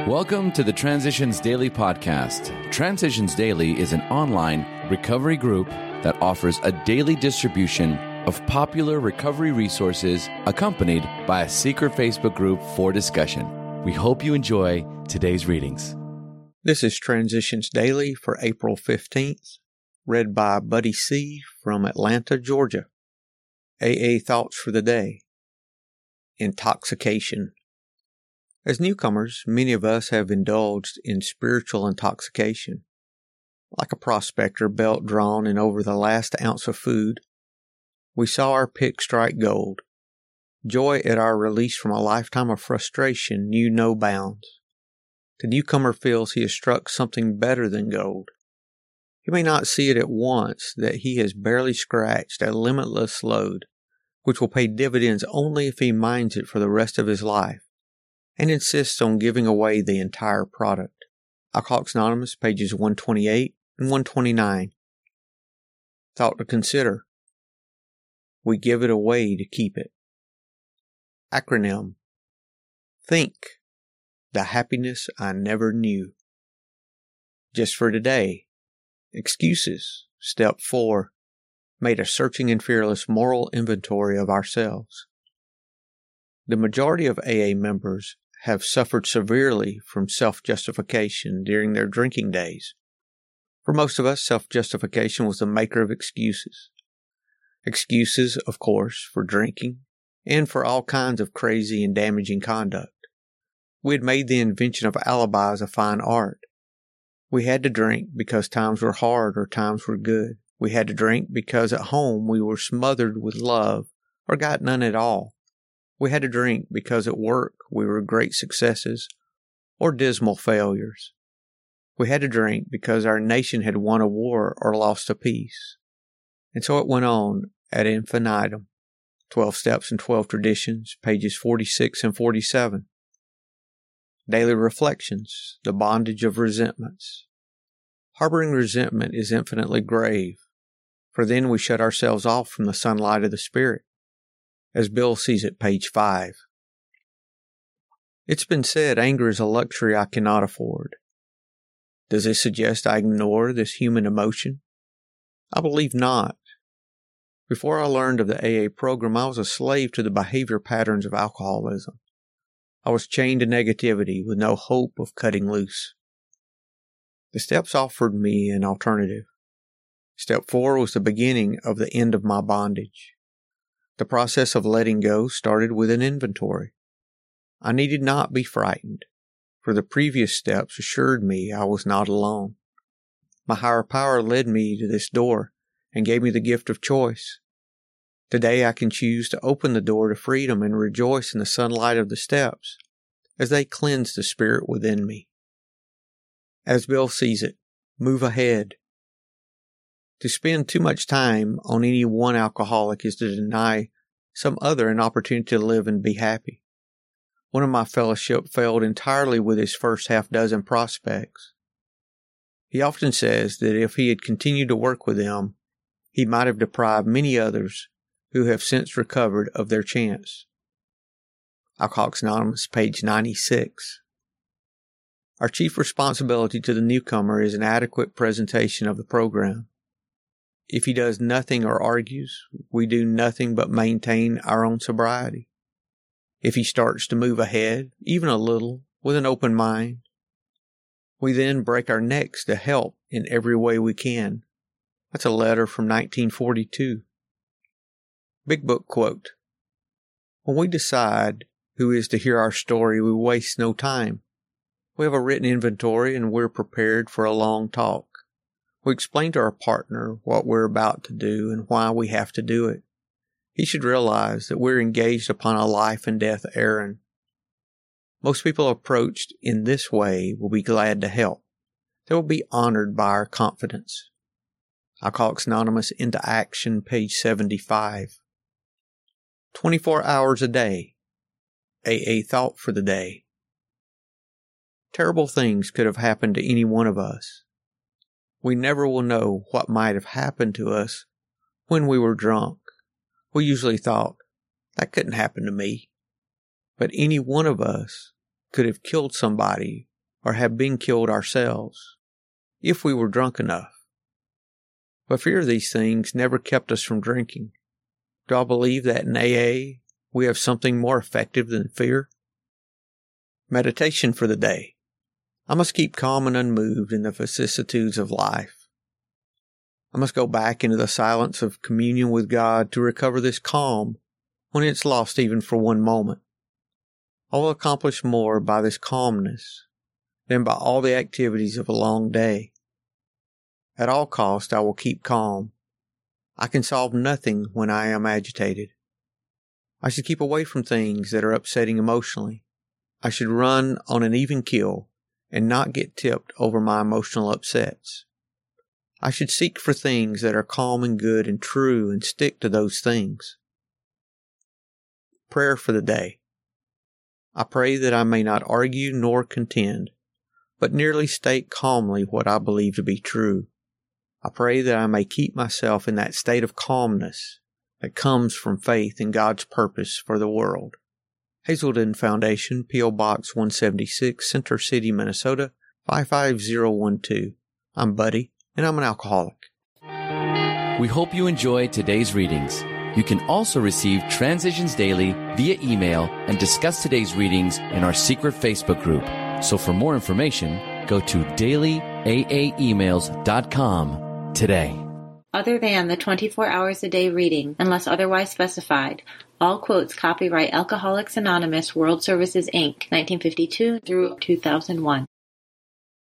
Welcome to the Transitions Daily podcast. Transitions Daily is an online recovery group that offers a daily distribution of popular recovery resources accompanied by a secret Facebook group for discussion. We hope you enjoy today's readings. This is Transitions Daily for April 15th, read by Buddy C. from Atlanta, Georgia. AA Thoughts for the Day. Intoxication. As newcomers, many of us have indulged in spiritual intoxication. Like a prospector belt drawn in over the last ounce of food, we saw our pick strike gold. Joy at our release from a lifetime of frustration knew no bounds. The newcomer feels he has struck something better than gold. He may not see it at once that he has barely scratched a limitless load, which will pay dividends only if he mines it for the rest of his life, and insists on giving away the entire product. Alcoholics Anonymous, pages 128 and 129. Thought to consider. We give it away to keep it. Acronym. Think. The happiness I never knew. Just for today. Excuses. Step 4. Made a searching and fearless moral inventory of ourselves. The majority of AA members have suffered severely from self-justification during their drinking days. For most of us, self-justification was the maker of excuses. Excuses, of course, for drinking and for all kinds of crazy and damaging conduct. We had made the invention of alibis a fine art. We had to drink because times were hard or times were good. We had to drink because at home we were smothered with love or got none at all. We had to drink because at work we were great successes or dismal failures. We had to drink because our nation had won a war or lost a peace. And so it went on ad infinitum. 12 Steps and 12 Traditions, pages 46 and 47. Daily Reflections, the bondage of resentments. Harboring resentment is infinitely grave, for then we shut ourselves off from the sunlight of the Spirit. As Bill sees it, page 5. It's been said anger is a luxury I cannot afford. Does this suggest I ignore this human emotion? I believe not. Before I learned of the AA program, I was a slave to the behavior patterns of alcoholism. I was chained to negativity with no hope of cutting loose. The steps offered me an alternative. Step 4 was the beginning of the end of my bondage. The process of letting go started with an inventory. I needed not be frightened, for the previous steps assured me I was not alone. My higher power led me to this door and gave me the gift of choice. Today I can choose to open the door to freedom and rejoice in the sunlight of the steps as they cleanse the spirit within me. As Bill sees it, move ahead. To spend too much time on any one alcoholic is to deny some other an opportunity to live and be happy. One of my fellowship failed entirely with his first half-dozen prospects. He often says that if he had continued to work with them, he might have deprived many others who have since recovered of their chance. Alcoholics Anonymous, page 96. Our chief responsibility to the newcomer is an adequate presentation of the program. If he does nothing or argues, we do nothing but maintain our own sobriety. If he starts to move ahead, even a little, with an open mind, we then break our necks to help in every way we can. That's a letter from 1942. Big Book quote. When we decide who is to hear our story, we waste no time. We have a written inventory and we're prepared for a long talk. We explain to our partner what we're about to do and why we have to do it. He should realize that we're engaged upon a life and death errand. Most people approached in this way will be glad to help. They will be honored by our confidence. Alcoholics Anonymous Into Action, page 75. 24 hours a day. AA Thought for the Day. Terrible things could have happened to any one of us. We never will know what might have happened to us when we were drunk. We usually thought, that couldn't happen to me. But any one of us could have killed somebody or have been killed ourselves, if we were drunk enough. But fear of these things never kept us from drinking. Do I believe that in AA we have something more effective than fear? Meditation for the day. I must keep calm and unmoved in the vicissitudes of life. I must go back into the silence of communion with God to recover this calm when it's lost even for one moment. I will accomplish more by this calmness than by all the activities of a long day. At all cost, I will keep calm. I can solve nothing when I am agitated. I should keep away from things that are upsetting emotionally. I should run on an even keel and not get tipped over my emotional upsets. I should seek for things that are calm and good and true and stick to those things. Prayer for the day. I pray that I may not argue nor contend, but merely state calmly what I believe to be true. I pray that I may keep myself in that state of calmness that comes from faith in God's purpose for the world. Hazelden Foundation, P.O. Box 176, Center City, Minnesota, 55012. I'm Buddy, and I'm an alcoholic. We hope you enjoyed today's readings. You can also receive Transitions Daily via email and discuss today's readings in our secret Facebook group. So for more information, go to dailyaaemails.com today. Other than the 24 hours a day reading, unless otherwise specified, all quotes copyright Alcoholics Anonymous World Services, Inc., 1952 through 2001.